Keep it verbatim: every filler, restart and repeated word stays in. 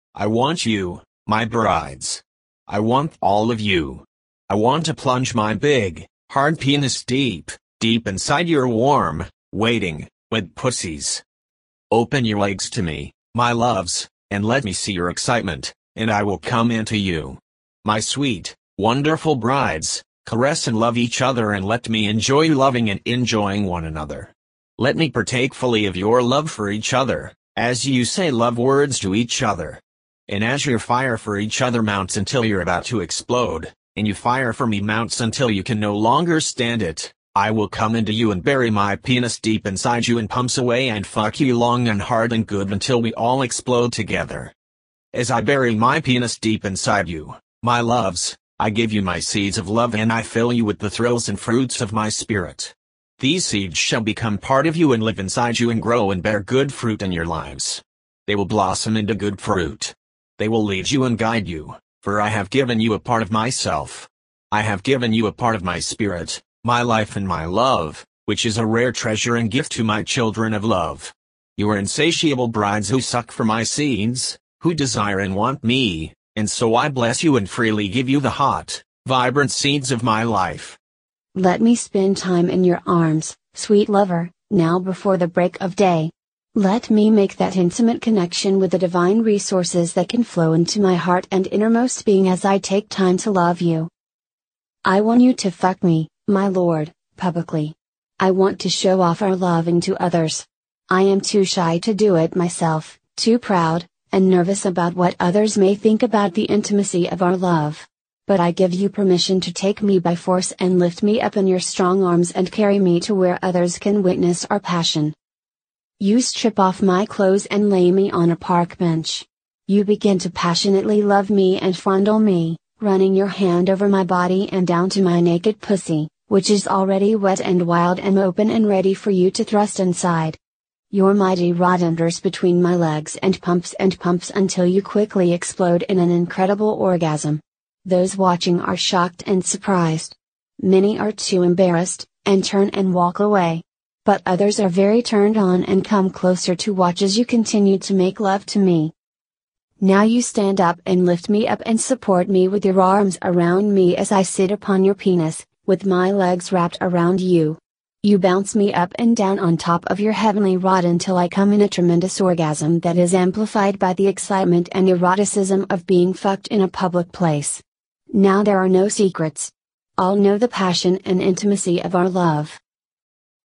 I want you, my brides. I want all of you. I want to plunge my big, hard penis deep, deep inside your warm, waiting, wet pussies. Open your legs to me, my loves, and let me see your excitement, and I will come into you. My sweet, wonderful brides, caress and love each other and let me enjoy loving and enjoying one another. Let me partake fully of your love for each other, as you say love words to each other. And as your fire for each other mounts until you're about to explode, and your fire for me mounts until you can no longer stand it, I will come into you and bury my penis deep inside you and pumps away and fuck you long and hard and good until we all explode together. As I bury my penis deep inside you, my loves, I give you my seeds of love and I fill you with the thrills and fruits of my spirit. These seeds shall become part of you and live inside you and grow and bear good fruit in your lives. They will blossom into good fruit. They will lead you and guide you, for I have given you a part of myself. I have given you a part of my spirit, my life and my love, which is a rare treasure and gift to my children of love. You are insatiable brides who suck for my seeds, who desire and want me, and so I bless you and freely give you the hot, vibrant seeds of my life. Let me spend time in your arms, sweet lover, now before the break of day. Let me make that intimate connection with the divine resources that can flow into my heart and innermost being as I take time to love you. I want you to fuck me, my lord, publicly. I want to show off our loving to others. I am too shy to do it myself, too proud, and nervous about what others may think about the intimacy of our love. But I give you permission to take me by force and lift me up in your strong arms and carry me to where others can witness our passion. You strip off my clothes and lay me on a park bench. You begin to passionately love me and fondle me, running your hand over my body and down to my naked pussy, which is already wet and wild and open and ready for you to thrust inside. Your mighty rod enters between my legs and pumps and pumps until you quickly explode in an incredible orgasm. Those watching are shocked and surprised. Many are too embarrassed, and turn and walk away. But others are very turned on and come closer to watch as you continue to make love to me. Now you stand up and lift me up and support me with your arms around me as I sit upon your penis, with my legs wrapped around you. You bounce me up and down on top of your heavenly rod until I come in a tremendous orgasm that is amplified by the excitement and eroticism of being fucked in a public place. Now there are no secrets. All know the passion and intimacy of our love.